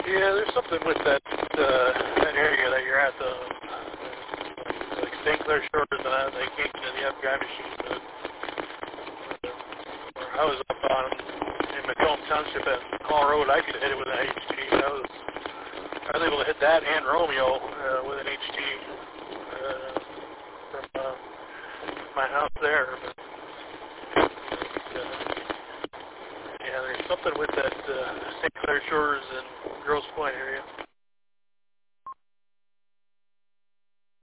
Yeah, there's something with that that area that you're at, like St. Clair Shores and that. They can't get to the FBI machine. But I was up on in Macomb Township at Hall Road. I could hit it with an HT. I was able to hit that and Romeo with an HT from my house there. But yeah, there's something with that St. Clair Shores and Grosse Pointe area.